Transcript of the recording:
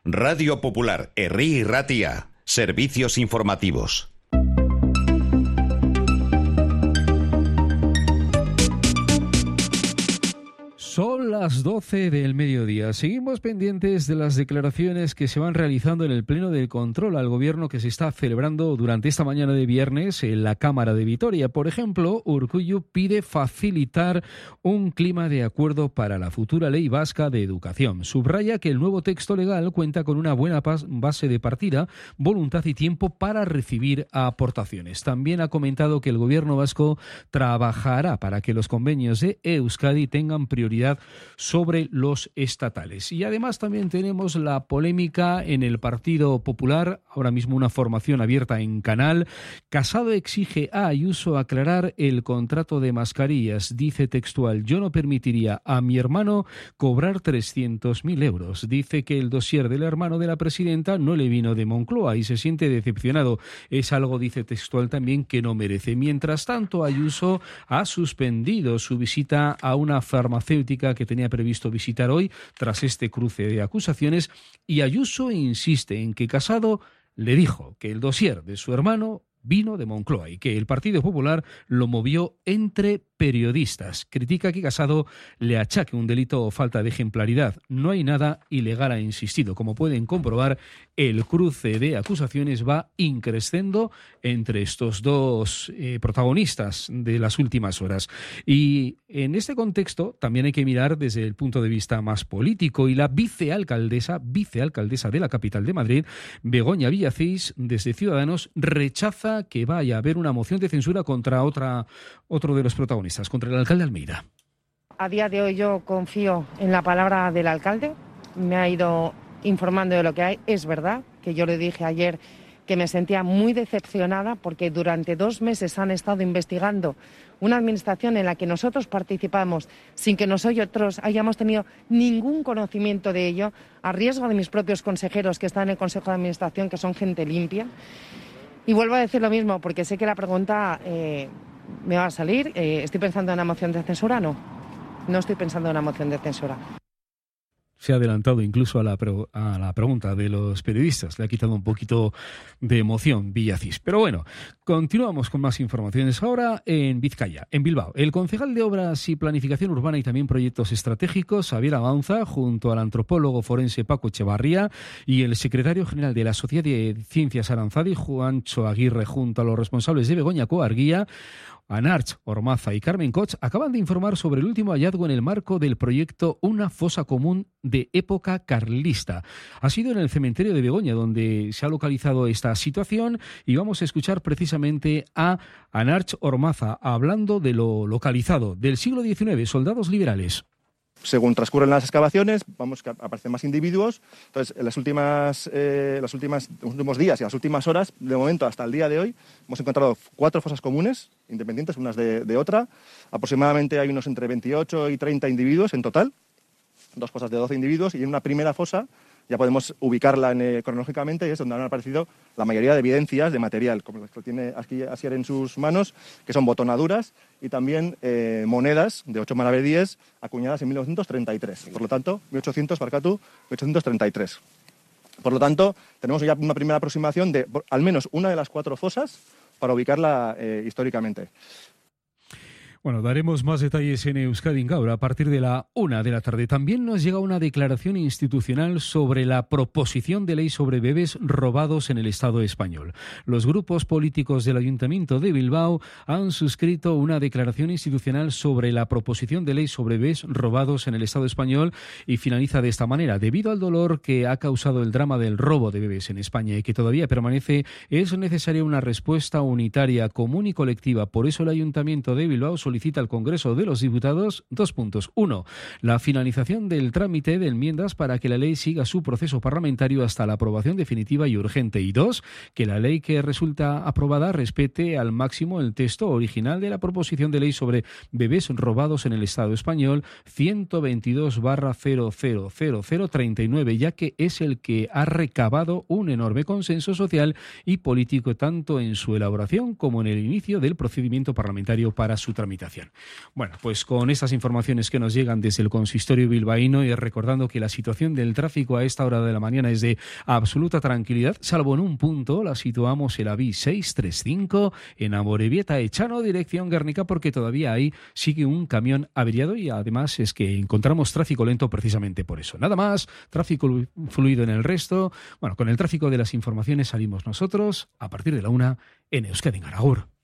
Radio Popular, Herri y Ratia. Servicios informativos. Son las 12 del mediodía. Seguimos pendientes de las declaraciones que se van realizando en el Pleno de Control al Gobierno que se está celebrando durante esta mañana de viernes en la Cámara de Vitoria. Por ejemplo, Urkullu pide facilitar un clima de acuerdo para la futura ley vasca de educación. Subraya que el nuevo texto legal cuenta con una buena base de partida, voluntad y tiempo para recibir aportaciones. También ha comentado que el Gobierno vasco trabajará para que los convenios de Euskadi tengan prioridad sobre los estatales. Y además también tenemos la polémica en el Partido Popular, ahora mismo una formación abierta en Canal. Casado exige a Ayuso aclarar el contrato de mascarillas. Dice textual: yo no permitiría a mi hermano cobrar 300.000 euros. Dice que el dossier del hermano de la presidenta no le vino de Moncloa y se siente decepcionado. Es algo, dice textual, también que no merece. Mientras tanto, Ayuso ha suspendido su visita a una farmacéutica que tenía previsto visitar hoy tras este cruce de acusaciones, y Ayuso insiste en que Casado le dijo que el dossier de su hermano vino de Moncloa y que el Partido Popular lo movió entre periodistas. Critica que Casado le achaque un delito o falta de ejemplaridad. No hay nada ilegal, ha insistido. Como pueden comprobar, el cruce de acusaciones va increciendo entre estos dos protagonistas de las últimas horas. Y en este contexto también hay que mirar desde el punto de vista más político, y la vicealcaldesa de la capital de Madrid, Begoña Villacís, desde Ciudadanos, rechaza que vaya a haber una moción de censura contra otro de los protagonistas, contra el alcalde Almeida. A día de hoy yo confío en la palabra del alcalde. Me ha ido informando de lo que hay. Es verdad que yo le dije ayer que me sentía muy decepcionada porque durante 2 meses han estado investigando una administración en la que nosotros participamos sin que nosotros hayamos tenido ningún conocimiento de ello, a riesgo de mis propios consejeros que están en el Consejo de Administración, que son gente limpia. Y vuelvo a decir lo mismo, porque sé que la pregunta me va a salir. ¿Estoy pensando en una moción de censura? No estoy pensando en una moción de censura. Se ha adelantado incluso a la pregunta de los periodistas. Le ha quitado un poquito de emoción Villacís. Pero bueno, continuamos con más informaciones. Ahora en Vizcaya, en Bilbao. El concejal de Obras y Planificación Urbana y también Proyectos Estratégicos, Xabier Avanza, junto al antropólogo forense Paco Echevarría y el secretario general de la Sociedad de Ciencias Aranzadi, Juancho Aguirre, junto a los responsables de Begoña Coarguía, Anarch Ormaza y Carmen Koch, acaban de informar sobre el último hallazgo en el marco del proyecto Una fosa común de época carlista. Ha sido en el cementerio de Begoña donde se ha localizado esta situación, y vamos a escuchar precisamente a Anarch Ormaza hablando de lo localizado del siglo XIX, soldados liberales. Según transcurren las excavaciones, vamos que aparecen más individuos. Entonces, en los últimos días y las últimas horas, de momento hasta el día de hoy, hemos encontrado 4 fosas comunes, independientes unas de otra. Aproximadamente hay unos entre 28 y 30 individuos en total, 2 fosas de 12 individuos, y en una primera fosa ya podemos ubicarla cronológicamente, y es donde han aparecido la mayoría de evidencias de material, como las que tiene aquí Asier en sus manos, que son botonaduras y también monedas de 8 maravedíes acuñadas en 1933. Por lo tanto, 1800, Barkatu, 1833. Por lo tanto, tenemos ya una primera aproximación de al menos una de las 4 fosas para ubicarla históricamente. Bueno, daremos más detalles en Euskadi Gaur a partir de la 1 de la tarde. También nos llega una declaración institucional sobre la proposición de ley sobre bebés robados en el Estado español. Los grupos políticos del Ayuntamiento de Bilbao han suscrito una declaración institucional sobre la proposición de ley sobre bebés robados en el Estado español, y finaliza de esta manera: debido al dolor que ha causado el drama del robo de bebés en España y que todavía permanece, es necesaria una respuesta unitaria, común y colectiva. Por eso el Ayuntamiento de Bilbao solicita al Congreso de los Diputados 2 puntos. 1. La finalización del trámite de enmiendas para que la ley siga su proceso parlamentario hasta la aprobación definitiva y urgente. Y 2. Que la ley que resulta aprobada respete al máximo el texto original de la proposición de ley sobre bebés robados en el Estado español 122/00039, ya que es el que ha recabado un enorme consenso social y político tanto en su elaboración como en el inicio del procedimiento parlamentario para su tramitación. precipitación. Bueno, pues con estas informaciones que nos llegan desde el consistorio bilbaíno y recordando que la situación del tráfico a esta hora de la mañana es de absoluta tranquilidad, salvo en un punto, la situamos en la B635 en Amorebieta Echano, dirección Guernica, porque todavía ahí sigue un camión averiado y además es que encontramos tráfico lento precisamente por eso. Nada más, tráfico fluido en el resto. Bueno, con el tráfico de las informaciones salimos nosotros a partir de la 1 en Euskadi en Agur.